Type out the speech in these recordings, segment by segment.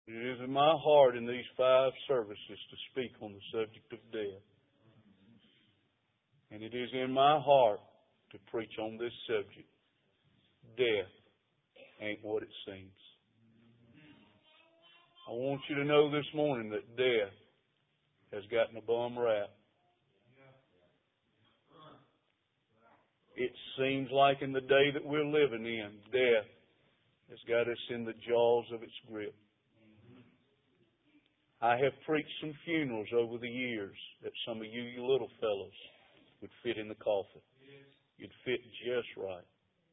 It is in my heart in these 5 services to speak on the subject of death. And it is in my heart to preach on this subject. Death ain't what it seems. I want you to know this morning that death has gotten a bum rap. It seems like in the day that we're living in, death has got us in the jaws of its grip. I have preached some funerals over the years that some of you little fellows would fit in the coffin. You'd fit just right.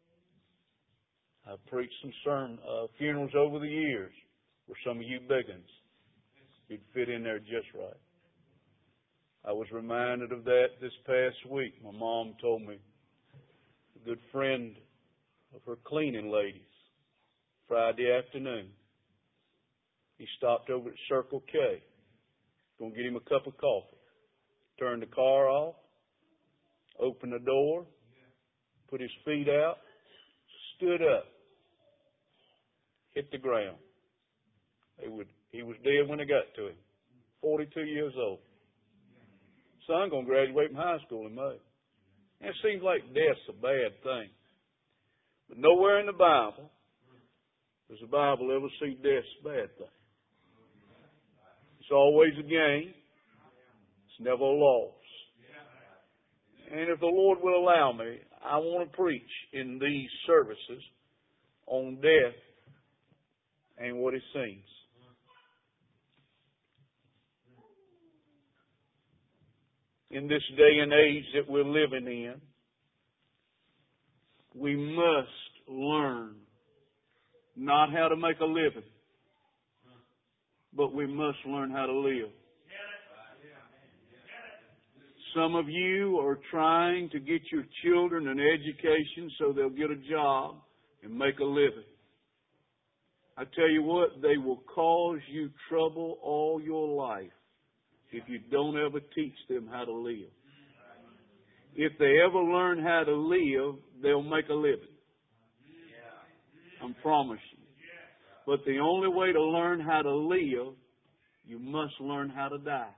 I've preached some funerals over the years where some of you biggins, you'd fit in there just right. I was reminded of that this past week. My mom told me a good friend of her cleaning ladies, Friday afternoon, he stopped over at Circle K, going to get him a cup of coffee. Turned the car off, opened the door, put his feet out, stood up, hit the ground. He was dead when they got to him. 42 years old. Son going to graduate from high school in May. And it seems like death's a bad thing. But nowhere in the Bible does the Bible ever see death's a bad thing. It's always a gain. It's never a loss. And if the Lord will allow me, I want to preach in these services on death and what it seems. In this day and age that we're living in, we must learn not how to make a living, but we must learn how to live. Some of you are trying to get your children an education so they'll get a job and make a living. I tell you what, they will cause you trouble all your life if you don't ever teach them how to live. If they ever learn how to live, they'll make a living. I promise you. But the only way to learn how to live, you must learn how to die.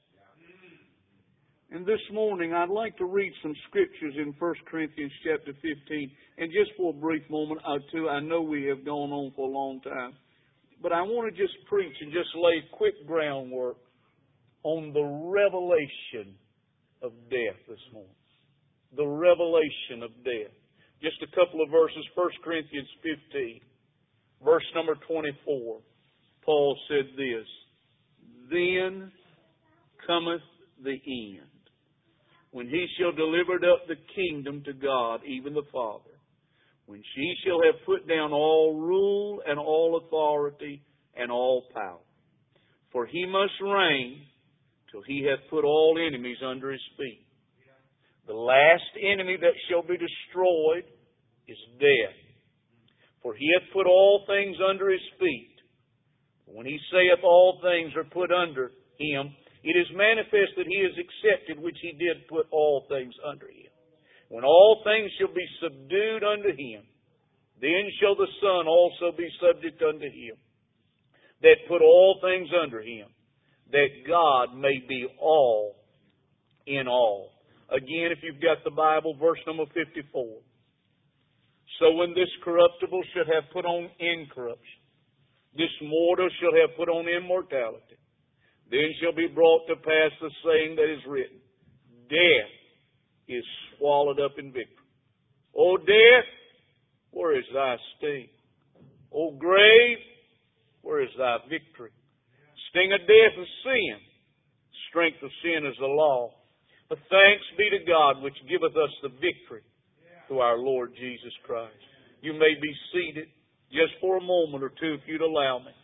And this morning, I'd like to read some scriptures in 1 Corinthians chapter 15. And just for a brief moment or two, I know we have gone on for a long time. But I want to just preach and just lay quick groundwork on the revelation of death this morning. The revelation of death. Just a couple of verses. 1 Corinthians 15, verse number 24. Paul said this, "Then cometh the end, when he shall deliver up the kingdom to God, even the Father, when she shall have put down all rule and all authority and all power. For he must reign till he hath put all enemies under his feet. The last enemy that shall be destroyed is death. For he hath put all things under his feet. When he saith all things are put under him, it is manifest that he is accepted, which he did put all things under him. When all things shall be subdued unto him, then shall the Son also be subject unto him, that put all things under him, that God may be all in all." Again, if you've got the Bible, verse number 54. "So when this corruptible shall have put on incorruption, this mortal shall have put on immortality, then shall be brought to pass the saying that is written, Death is swallowed up in victory. O death, where is thy sting? O grave, where is thy victory? Sting of death is sin. Strength of sin is the law. But thanks be to God which giveth us the victory through our Lord Jesus Christ." You may be seated just for a moment or two if you'd allow me.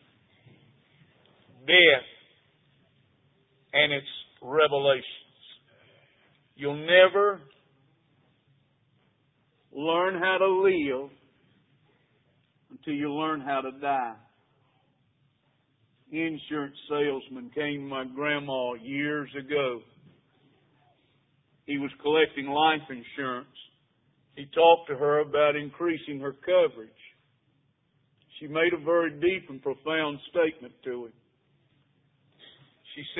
Death and its revelations. You'll never learn how to live until you learn how to die. Insurance salesman came to my grandma years ago. He was collecting life insurance. He talked to her about increasing her coverage. She made a very deep and profound statement to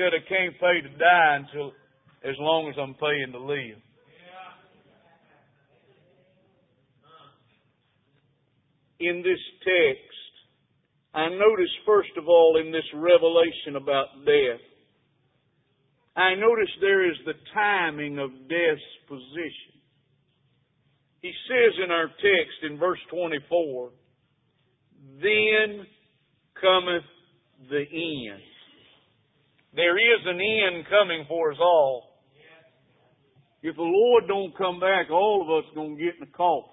said I can't pay to die until as long as I'm paying to live. In this text, I notice first of all in this revelation about death, I notice there is the timing of death's position. He says in our text in verse 24, then cometh the end. There is an end coming for us all. If the Lord don't come back, all of us are going to get in the coffin.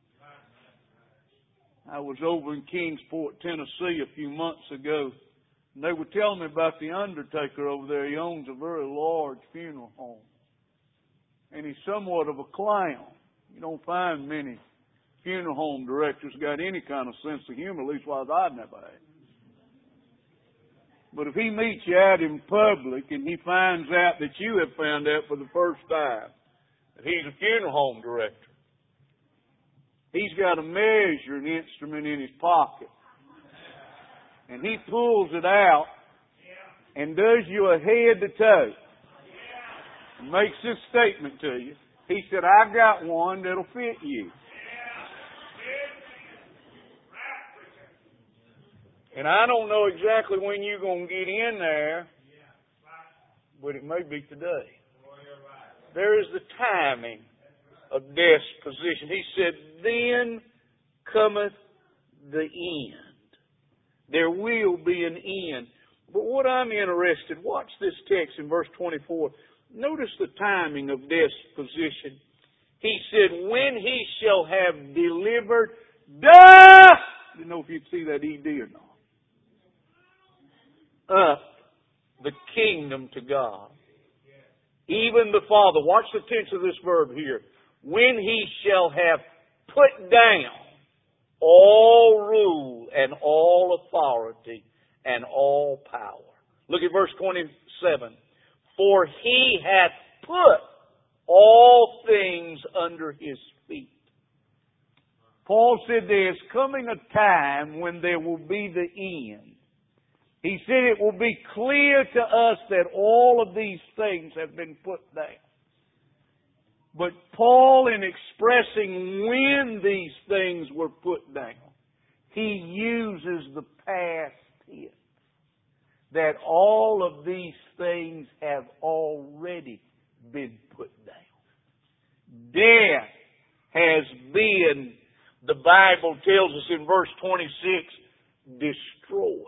I was over in Kingsport, Tennessee a few months ago, and they were telling me about the undertaker over there. He owns a very large funeral home. And he's somewhat of a clown. You don't find many funeral home directors got any kind of sense of humor, at least while I've never had. But if he meets you out in public and he finds out that you have found out for the first time that he's a funeral home director, he's got a measuring instrument in his pocket. And he pulls it out and does you a head to toe. And makes this statement to you. He said, I've got one that'll fit you. And I don't know exactly when you're going to get in there, but it may be today. There is the timing of death's position. He said, then cometh the end. There will be an end. But what I'm interested, watch this text in verse 24. Notice the timing of death's position. He said, when he shall have delivered I didn't know if you'd see that ED or not. Up the kingdom to God. Even the Father. Watch the tense of this verb here. When he shall have put down all rule and all authority and all power. Look at verse 27. For he hath put all things under his feet. Paul said there is coming a time when there will be the end. He said it will be clear to us that all of these things have been put down. But Paul, in expressing when these things were put down, he uses the past tense. That all of these things have already been put down. Death has been, the Bible tells us in verse 26, destroyed.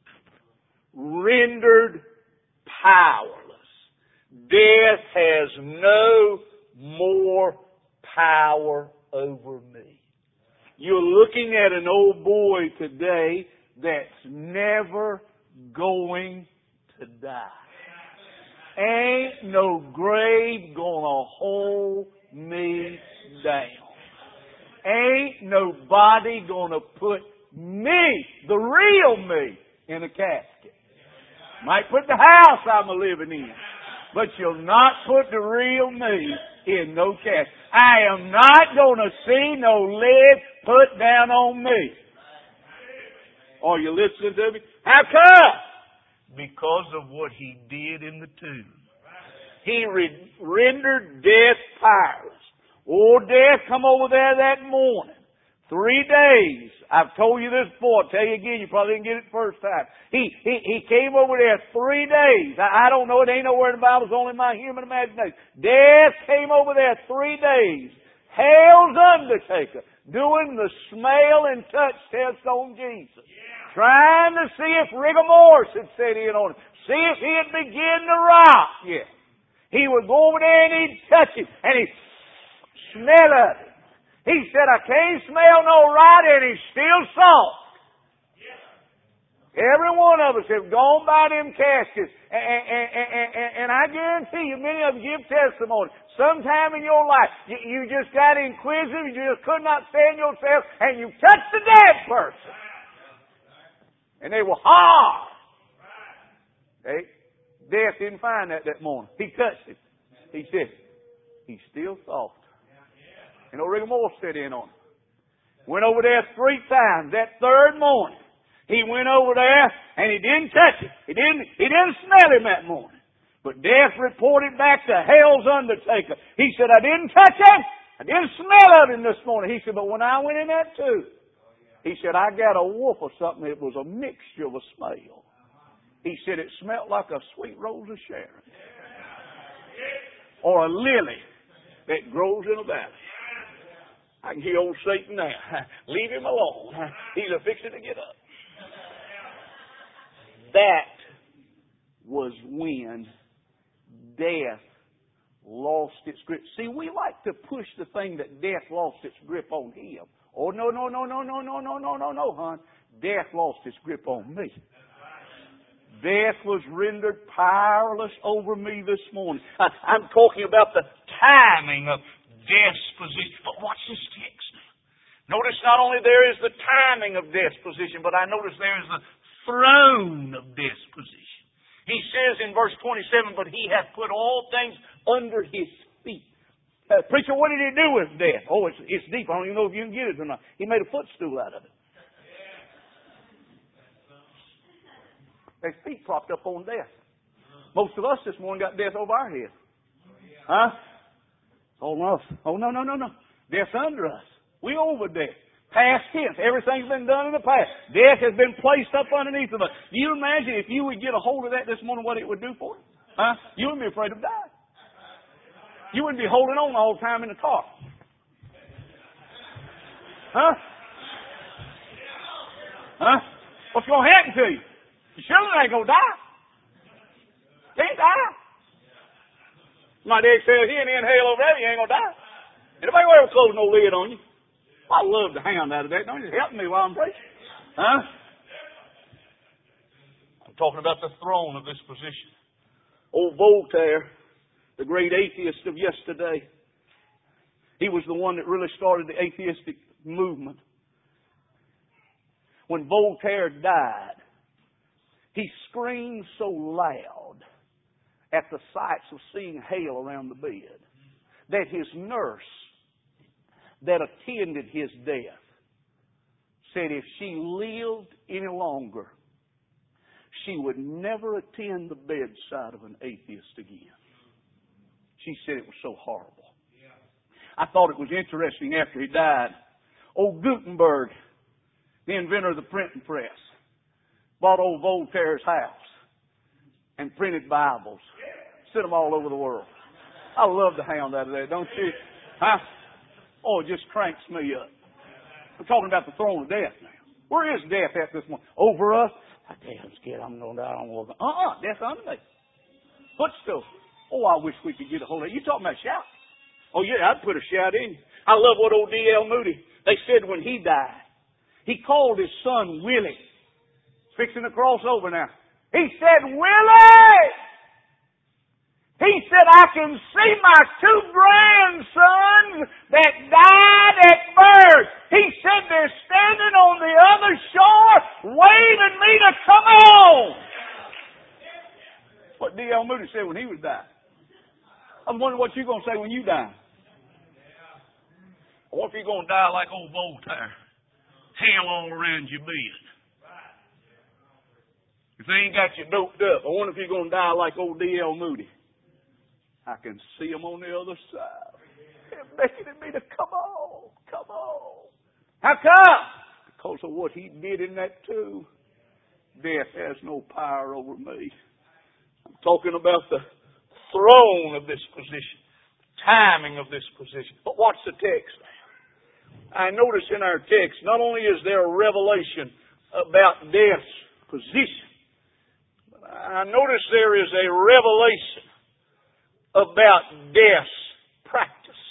Rendered powerless. Death has no more power over me. You're looking at an old boy today that's never going to die. Ain't no grave gonna hold me down. Ain't nobody gonna put me, the real me, in a casket. Might put the house I'm a living in, but you'll not put the real me in no casket. I am not gonna see no lid put down on me. Are you listening to me? How come? Because of what he did in the tomb. He rendered death powerless. Oh, death, come over there that morning. 3 days. I've told you this before. I'll tell you again. You probably didn't get it the first time. He came over there 3 days. I don't know. It ain't nowhere in the Bible. It's only my human imagination. Death came over there 3 days. Hell's undertaker doing the smell and touch test on Jesus. Trying to see if rigor mortis had set in on him. See if he'd begin to rot. Yeah. He would go over there and he'd touch him. And he'd smell of it. He said, I can't smell no rot, and he's still soft. Every one of us have gone by them caskets. And I guarantee you, many of you give testimony. Sometime in your life, you just got inquisitive, you just could not stand yourself, and you touched the dead person. And they were hard. Death didn't find that morning. He touched it. He said, he's still soft. And no rigor mortis set in on him. Went over there 3 times. That third morning, He went over there and he didn't touch it. He didn't smell him that morning. But death reported back to hell's undertaker. He said, I didn't touch him. I didn't smell of him this morning. He said, but when I went in that too, he said, I got a whiff of something. It was a mixture of a smell. He said, it smelled like a sweet rose of Sharon. Or a lily that grows in a valley. I can hear old Satan now. Leave him alone. He's a fixing to get up. That was when death lost its grip. See, we like to push the thing that death lost its grip on him. Oh, no, hon. Death lost its grip on me. Death was rendered powerless over me this morning. I'm talking about the timing of death's position. But watch this text now. Notice not only there is the timing of death's position, but I notice there is the throne of death's position. He says in verse 27, but he hath put all things under his feet. Preacher, what did he do with death? Oh, it's deep. I don't even know if you can get it or not. He made a footstool out of it. Their feet propped up on death. Most of us this morning got death over our head. Huh? Oh, no. Death's under us. We over death. Past tense. Everything's been done in the past. Death has been placed up underneath of us. Do you imagine if you would get a hold of that this morning, what it would do for you? Huh? You wouldn't be afraid of dying. You wouldn't be holding on all the time in the car. Huh? What's going to happen to you? You surely ain't going to die. Can't die. My dad says, he ain't inhale over there, you ain't going to die. Anybody ever close no lid on you? I love the hound out of that. Don't you help me while I'm preaching? Huh? I'm talking about the throne of this position. Old Voltaire, the great atheist of yesterday, he was the one that really started the atheistic movement. When Voltaire died, he screamed so loud at the sights of seeing hell around the bed that his nurse that attended his death said if she lived any longer, she would never attend the bedside of an atheist again. She said it was so horrible. I thought it was interesting after he died. Old Gutenberg, the inventor of the printing press, bought old Voltaire's house and printed Bibles. Sent them all over the world. I love the hound out of that, don't you? Huh? Oh, it just cranks me up. We're talking about the throne of death now. Where is death at this moment? Over us? I tell you, I'm scared I'm going to die. I don't want to. Death under me. Footstool. Oh, I wish we could get a hold of it. You talking about shout? Oh, yeah, I'd put a shout in. I love what old D.L. Moody, they said when he died, he called his son Willie. Fixing to cross over now. He said, Willie! He said, I can see my two grandsons that died at birth. He said, they're standing on the other shore waving me to come on. That's what D.L. Moody said when he was dying. I'm wondering what you're going to say when you die. Or if you're going to die like old Voltaire. Hell all around your bed. If they ain't got you doped up, I wonder if you're going to die like old D.L. Moody. I can see them on the other side. They're beckoning me to come on. Come on. How come? Because of what he did in that tomb. Death has no power over me. I'm talking about the throne of this position. Timing of this position. But watch the text. I notice in our text, not only is there a revelation about death's position, but I notice there is a revelation about death's practice.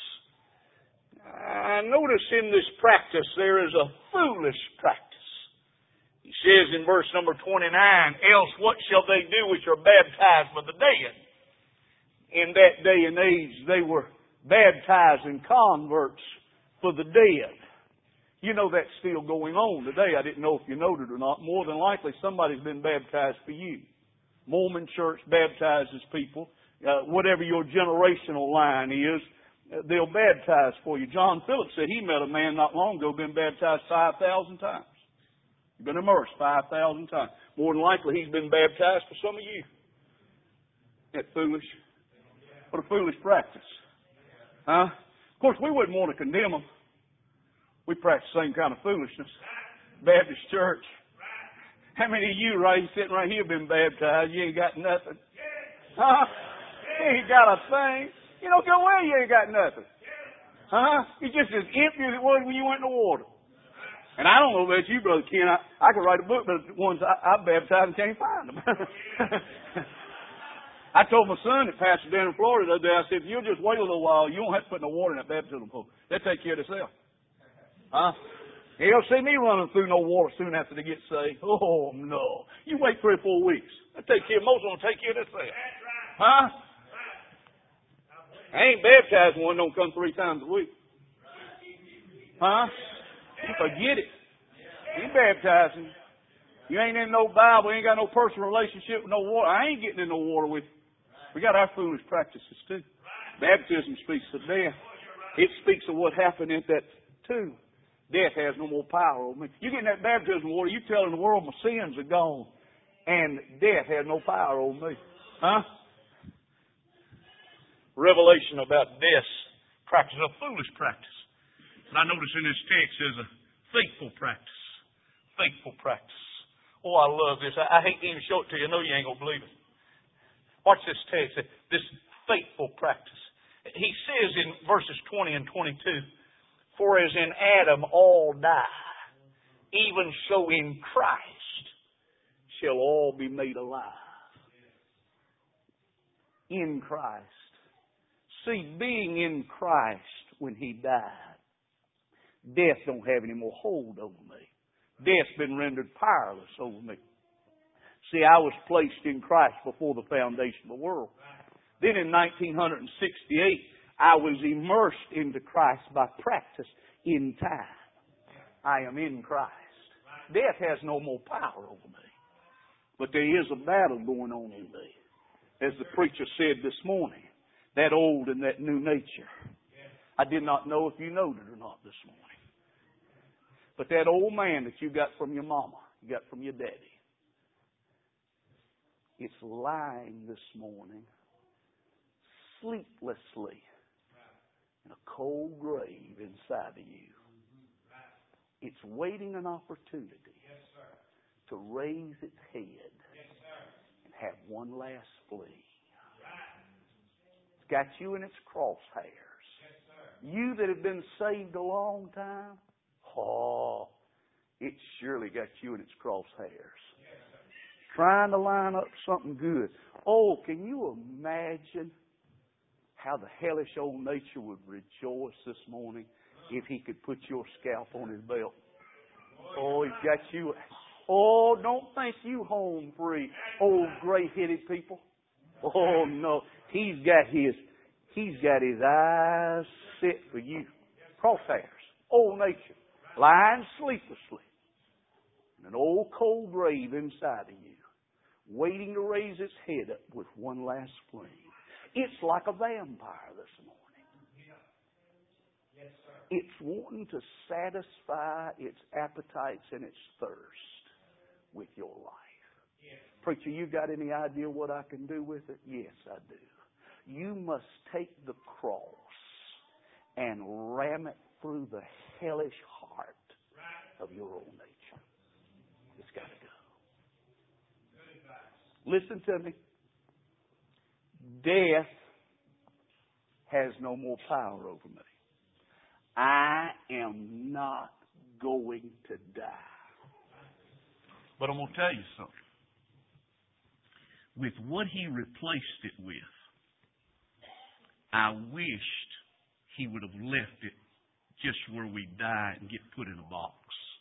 I notice in this practice there is a foolish practice. He says in verse number 29, else what shall they do which are baptized for the dead? In that day and age they were baptizing converts for the dead. You know that's still going on today. I didn't know if you noted or not. More than likely somebody's been baptized for you. Mormon church baptizes people. Whatever your generational line is, they'll baptize for you. John Phillips said he met a man not long ago been baptized 5,000 times. You've been immersed 5,000 times. More than likely, he's been baptized for some of you. Isn't that foolish? What a foolish practice. Huh? Of course, we wouldn't want to condemn them. We practice the same kind of foolishness. Baptist church. How many of you sitting right here been baptized? You ain't got nothing. Huh? You ain't got a thing. You don't go away, you ain't got nothing. Huh? You're just as empty as it was when you went in the water. And I don't know about you, Brother Ken. I could write a book, but the ones I baptized and can't find them. I told my son that pastored down in Florida the other day, I said, if you'll just wait a little while, you won't have to put no water in that baptism pool. They'll take care of themselves. Huh? He'll see me running through no water soon after they get saved. Oh, no. You wait 3 or 4 weeks. They'll take care, most of them will take care of themselves. Huh? I ain't baptized one don't come 3 times a week. Huh? You forget it. You ain't baptizing. You ain't in no Bible. You ain't got no personal relationship with no water. I ain't getting in no water with you. We got our foolish practices too. Baptism speaks of death. It speaks of what happened at that tomb. Death has no more power over me. You get in that baptism water, you telling the world my sins are gone. And death has no power over me. Huh? Revelation about death practice, a foolish practice. And I notice in this text there's a faithful practice. Faithful practice. Oh, I love this. I hate to even show it to you. I know you ain't going to believe it. Watch this text. This faithful practice. He says in verses 20 and 22, for as in Adam all die, even so in Christ shall all be made alive. In Christ. See, being in Christ when He died, death don't have any more hold over me. Death's been rendered powerless over me. See, I was placed in Christ before the foundation of the world. Then in 1968, I was immersed into Christ by practice in time. I am in Christ. Death has no more power over me. But there is a battle going on in me. As the preacher said this morning, that old and that new nature. I did not know if you knowed it or not this morning. But that old man that you got from your mama, you got from your daddy, it's lying this morning sleeplessly in a cold grave inside of you. It's waiting an opportunity to raise its head and have one last flee. It's got you in its crosshairs. You that have been saved a long time, oh, it surely got you in its crosshairs. Trying to line up something good. Oh, can you imagine how the hellish old nature would rejoice this morning if he could put your scalp on his belt? Oh, he's got you. Oh, don't think you home free, old gray-headed people. Oh, no. He's got his eyes set for you. Crosshairs. Old nature. Lying sleeplessly in an old cold grave inside of you, waiting to raise its head up with one last flame. It's like a vampire this morning. It's wanting to satisfy its appetites and its thirst with your life. Preacher, you got any idea what I can do with it? Yes, I do. You must take the cross and ram it through the hellish heart of your old nature. It's got to go. Listen to me. Death has no more power over me. I am not going to die. But I'm going to tell you something. With what He replaced it with, I wished He would have left it just where we die and get put in a box.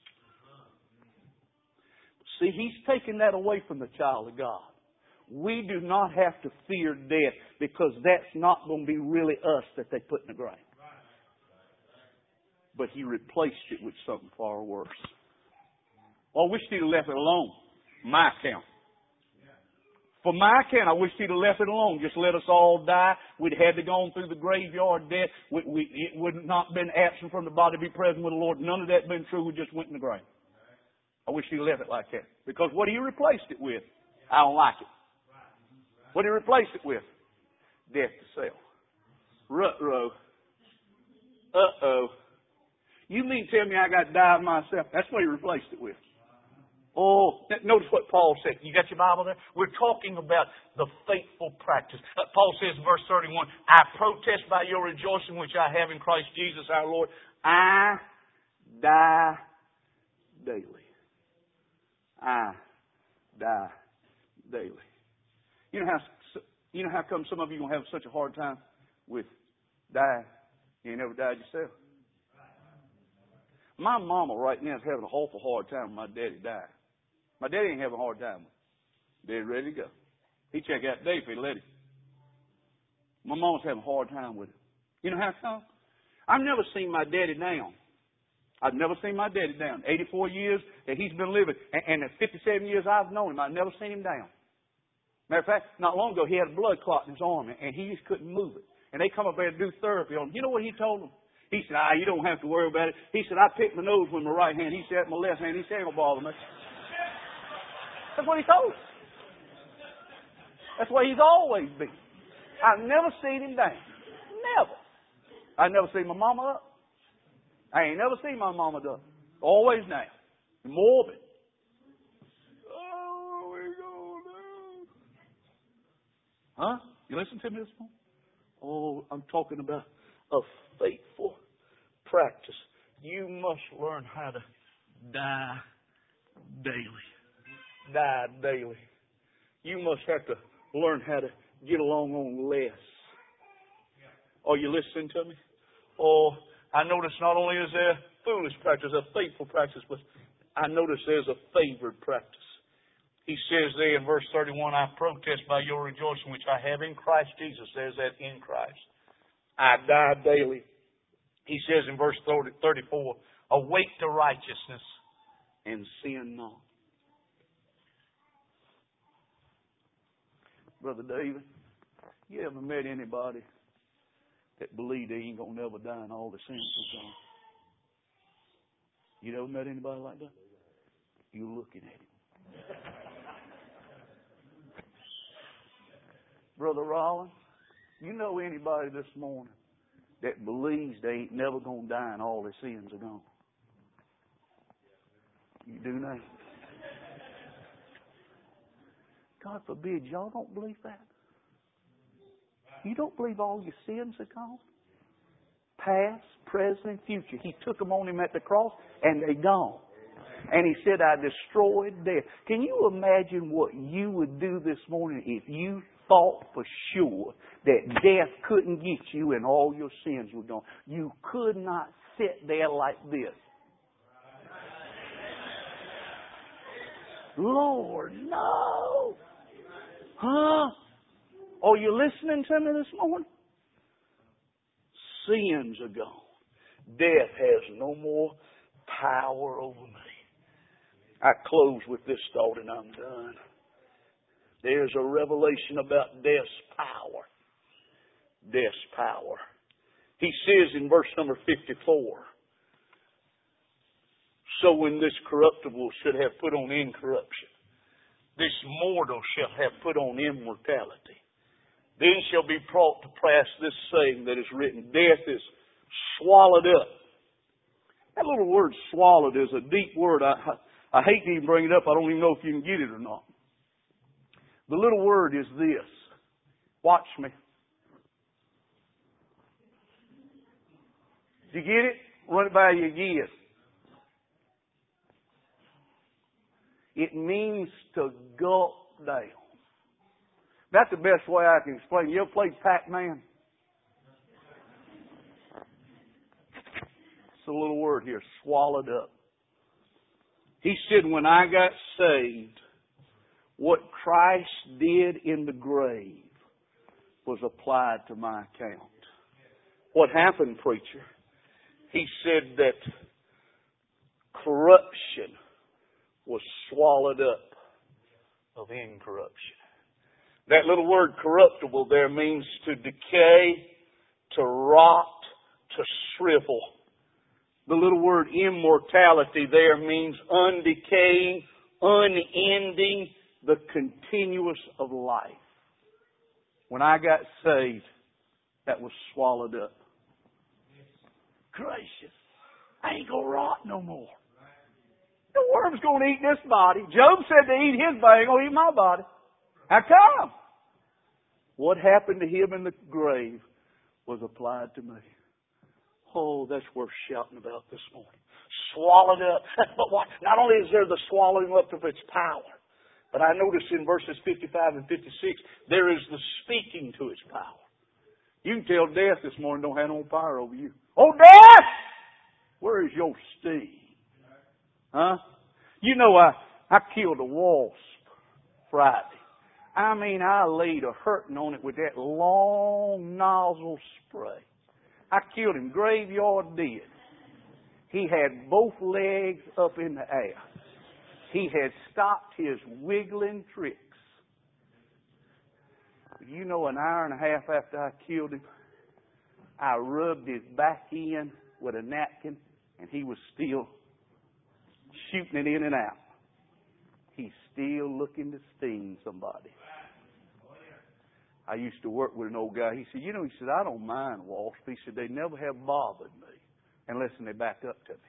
See, He's taken that away from the child of God. We do not have to fear death because that's not going to be really us that they put in the grave. But He replaced it with something far worse. Well, I wish He'd have left it alone. My account. For my account, I wish He'd have left it alone. Just let us all die. We'd had to go through the graveyard death. It would not been absent from the body, be present with the Lord. None of that been true. We just went in the grave. I wish he left it like that. Because what he replaced it with, I don't like it. What he replaced it with? Death to self. Rut-row. Uh-oh. You mean tell me I got to die of myself? That's what he replaced it with. Oh, notice what Paul said. You got your Bible there? We're talking about the faithful practice. Paul says in verse 31, I protest by your rejoicing which I have in Christ Jesus our Lord. I die daily. I die daily. You know how come some of you are going to have such a hard time with dying? You ain't never died yourself. My mama right now is having an awful hard time with my daddy dying. My daddy ain't having a hard time with him. Daddy ready to go. He'd check out today if he'd let him. My mama's having a hard time with him. You know how come? I've never seen my daddy down. I've never seen my daddy down. 84 years that he's been living. And the 57 years I've known him, I've never seen him down. Matter of fact, not long ago, he had a blood clot in his arm, and he just couldn't move it. And they come up there to do therapy on him. You know what he told them? He said, you don't have to worry about it. He said, I pick my nose with my right hand. He said, my left hand. He said, it ain't gonna bother me. That's what he told us. That's what he's always been. I've never seen him down. Never. I've never seen my mama up. I ain't never seen my mama up. Always now. Morbid. Oh, we go down. Huh? You listen to me this morning? Oh, I'm talking about a faithful practice. You must learn how to die daily. Die daily. You must have to learn how to get along on less. Are you listening to me? Oh, I notice not only is there foolish practice, a faithful practice, but I notice there's a favored practice. He says there in verse 31, I protest by your rejoicing which I have in Christ Jesus. There's that in Christ. I die daily. He says in verse 34, awake to righteousness and sin not. Brother David, you ever met anybody that believed they ain't going to never die and all the sins are gone? You ever met anybody like that? You looking at him. Brother Rollins, you know anybody this morning that believes they ain't never going to die and all their sins are gone? You do now? God forbid, y'all don't believe that? You don't believe all your sins are gone? Past, present, and future. He took them on him at the cross, and they're gone. And he said, I destroyed death. Can you imagine what you would do this morning if you thought for sure that death couldn't get you and all your sins were gone? You could not sit there like this. Lord, no. Huh? Are you listening to me this morning? Sins are gone. Death has no more power over me. I close with this thought and I'm done. There's a revelation about death's power. Death's power. He says in verse number 54, so when this corruptible should have put on incorruption, this mortal shall have put on immortality, then shall be brought to pass this saying that is written, death is swallowed up. That little word swallowed is a deep word. I hate to even bring it up. I don't even know if you can get it or not. The little word is this. Watch me. Did you get it? Run it by you again. It means to gulp down. That's the best way I can explain it. You ever played Pac-Man? It's a little word here, swallowed up. He said, when I got saved, what Christ did in the grave was applied to my account. What happened, preacher? He said that corruption was swallowed up of incorruption. That little word corruptible there means to decay, to rot, to shrivel. The little word immortality there means undecaying, unending, the continuous of life. When I got saved, that was swallowed up. Gracious, I ain't going to rot no more. The worm's going to eat this body. Job said to eat his body, ain't going to eat my body. How come? What happened to him in the grave was applied to me. Oh, that's worth shouting about this morning. Swallowed up. But what? Not only is there the swallowing up of its power, but I notice in verses 55 and 56, there is the speaking to its power. You can tell death this morning don't have no power over you. Oh, death! Where is your sting? Huh? You know, I killed a wasp Friday. I mean, I laid a hurting on it with that long nozzle spray. I killed him graveyard dead. He had both legs up in the air. He had stopped his wiggling tricks. You know, an hour and a half after I killed him, I rubbed his back end with a napkin, and he was still shooting it in and out. He's still looking to sting somebody. I used to work with an old guy. He said, I don't mind wasps. He said, they never have bothered me unless they back up to me.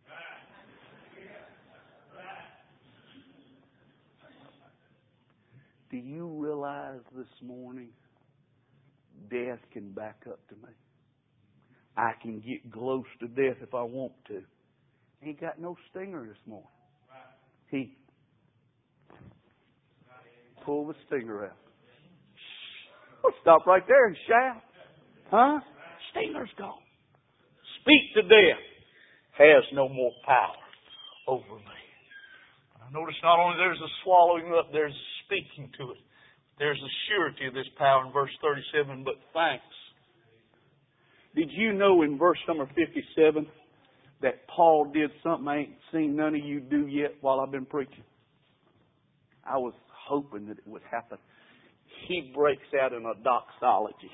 Do you realize this morning death can back up to me? I can get close to death if I want to. Ain't got no stinger this morning. He pulled the stinger out. Well, stop right there and shout. Huh? Stinger's gone. Speak to death. Has no more power over me. I notice not only there's a swallowing up, there's a speaking to it. There's a surety of this power in verse 37, but thanks. Did you know in verse number 57 that Paul did something I ain't seen none of you do yet while I've been preaching? I was hoping that it would happen. He breaks out in a doxology.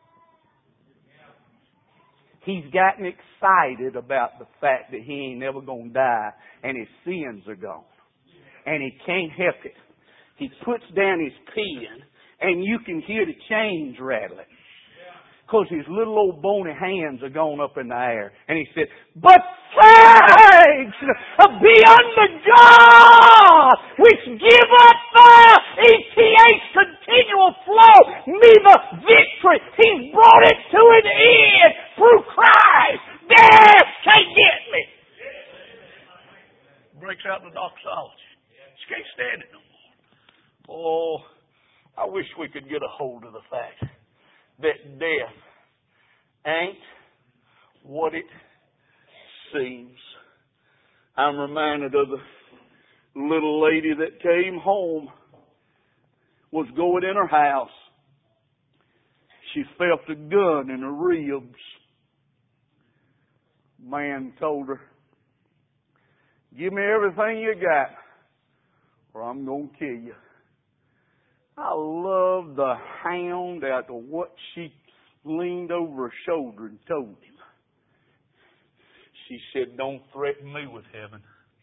He's gotten excited about the fact that he ain't never going to die and his sins are gone. And he can't help it. He puts down his pen and you can hear the chains rattling. Because his little old bony hands are going up in the air. And he said, but thanks be unto God, which giveth ETH's continual flow, me the victory. He's brought it to an end through Christ. Death can't get me. Breaks out in the doxology. She can't stand it no more. Oh, I wish we could get a hold of the fact that death ain't what it seems. I'm reminded of the little lady that came home, was going in her house. She felt a gun in her ribs. Man told her, give me everything you got or I'm going to kill you. I love the hound after what she leaned over her shoulder and told him. She said, don't threaten me with heaven.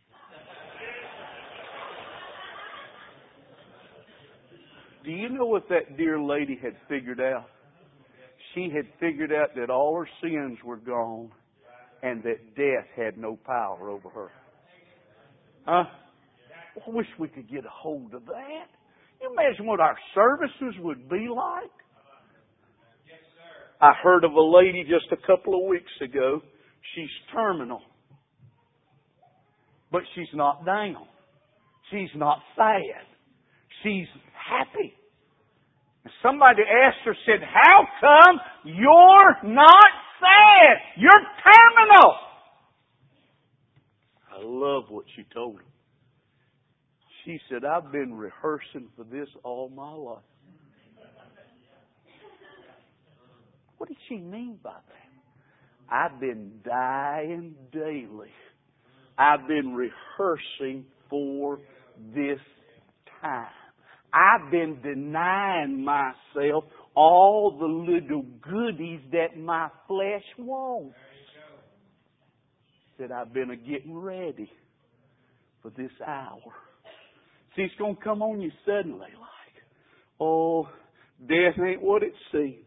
Do you know what that dear lady had figured out? She had figured out that all her sins were gone and that death had no power over her. Huh? I wish we could get a hold of that. You imagine what our services would be like? I heard of a lady just a couple of weeks ago. She's terminal. But she's not down. She's not sad. She's happy. Somebody asked her, said, how come you're not sad? You're terminal. I love what she told him. She said, I've been rehearsing for this all my life. What did she mean by that? I've been dying daily. I've been rehearsing for this time. I've been denying myself all the little goodies that my flesh wants. said, I've been getting ready for this hour. See, it's going to come on you suddenly like, oh, death ain't what it seems.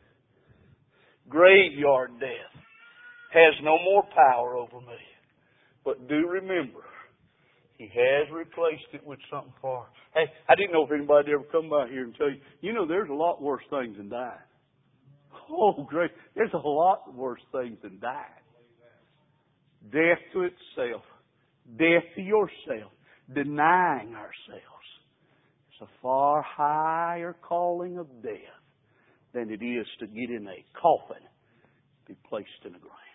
Graveyard death has no more power over me. But do remember, He has replaced it with something far. Hey, I didn't know if anybody ever come by here and tell you, there's a lot worse things than dying. Oh, great. There's a lot worse things than dying. Death to itself. Death to yourself. Denying ourselves. It's a far higher calling of death than it is to get in a coffin, be placed in the ground.